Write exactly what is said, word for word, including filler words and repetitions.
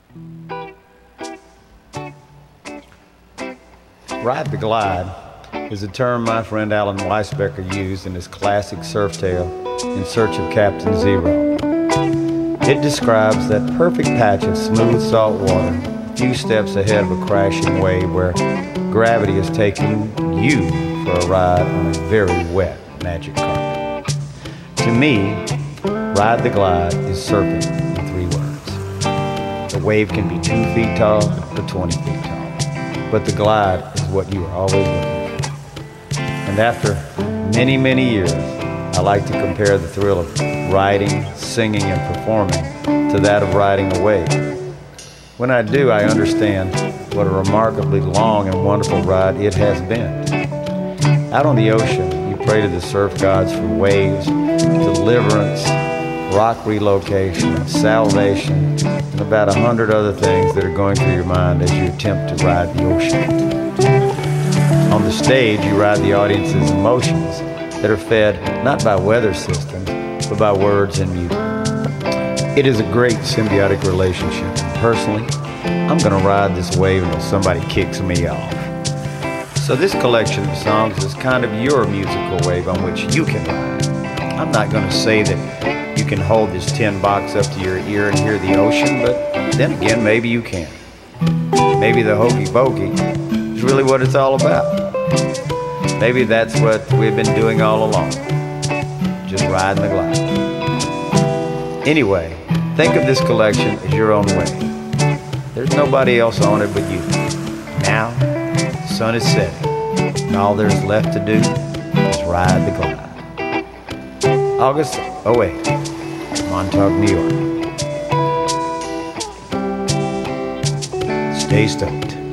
Ride the Glide is a term my friend Alan Weisbecker used in his classic surf tale, In Search of Captain Zero. It describes that perfect patch of smooth salt water, a few steps ahead of a crashing wave where gravity is taking you for a ride on a very wet magic carpet. To me, Ride the Glide is surfing in three words. The wave can be two feet tall or twenty feet tall, but the glide is what you are always looking for. And after many, many years, I like to compare the thrill of riding, singing, and performing to that of riding a wave. When I do, I understand what a remarkably long and wonderful ride it has been. Out on the ocean, you pray to the surf gods for waves, deliverance, rock relocation, salvation, and about a hundred other things that are going through your mind as you attempt to ride the ocean. On the stage, you ride the audience's emotions that are fed not by weather systems, but by words and music. It is a great symbiotic relationship. And personally, I'm gonna ride this wave until somebody kicks me off. So this collection of songs is kind of your musical wave on which you can ride. I'm not gonna say that you can hold this tin box up to your ear and hear the ocean, but then again, maybe you can. Maybe the hokey pokey is really what it's all about. Maybe that's what we've been doing all along. Just riding the glide. Anyway, think of this collection as your own way. There's nobody else on it but you. Now, the sun is setting, and all there's left to do is ride the glide. August oh eight, Montauk, New York. Stay stoked.